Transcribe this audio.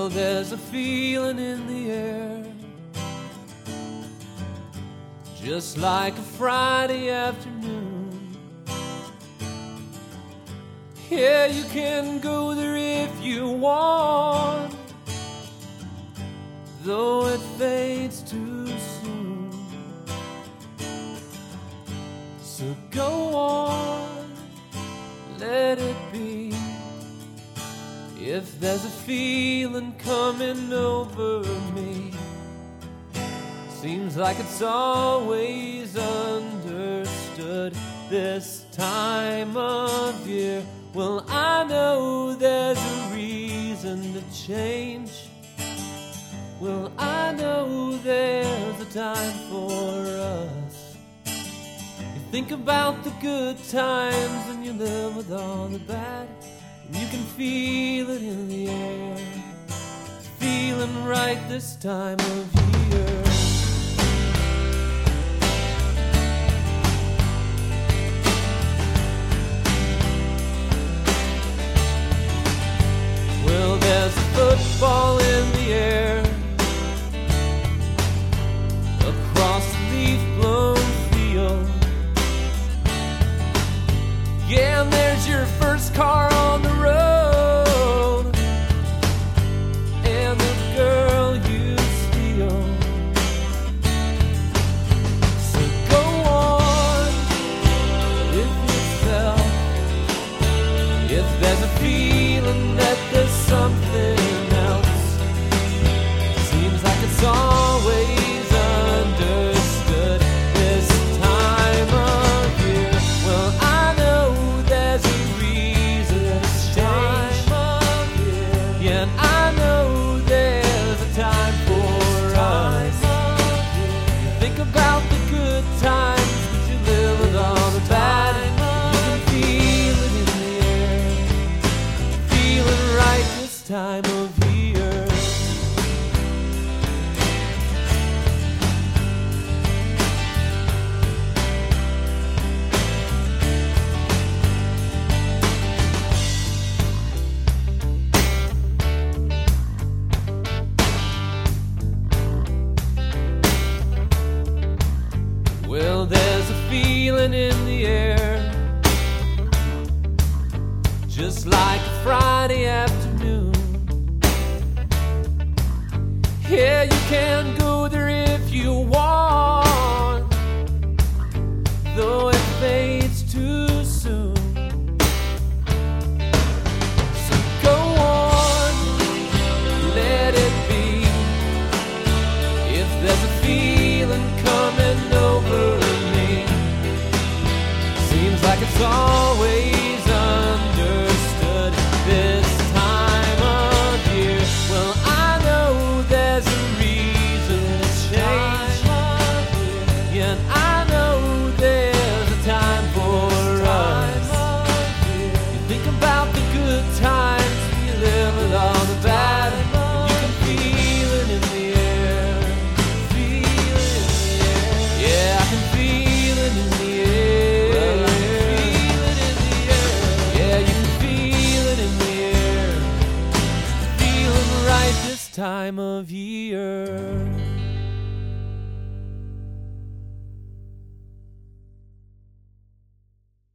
Well, there's a feeling in the air, just like a Friday afternoon. Yeah, you can go there if you want, though it fades too soon. So go on, let it be. If there's a feeling coming over me, seems like it's always understood this time of year. Well, I know there's a reason to change. Well, I know there's a time for us. You think about the good times and you live with all the bad, and you can feel it in the air. It's feeling right this time of year. Well, there's a football in the air across the leaf-blown field. Yeah, and there's your first car on the road, and the girl you steal. So go on with yourself. If there's a feeling that there's something else, seems like it's always understood this time of year. Well, I know there's a reason to change. Yeah, and I know there's a time for us. You think about the good times, but you live with all the bad. You can feel it in the air, feeling right this time of year. Well, there's a feeling in the air, just like a Friday afternoon. Yeah, you can go there if you want, though it fades too soon. So go on, let it be. If there's a feeling coming over me, seems like it's all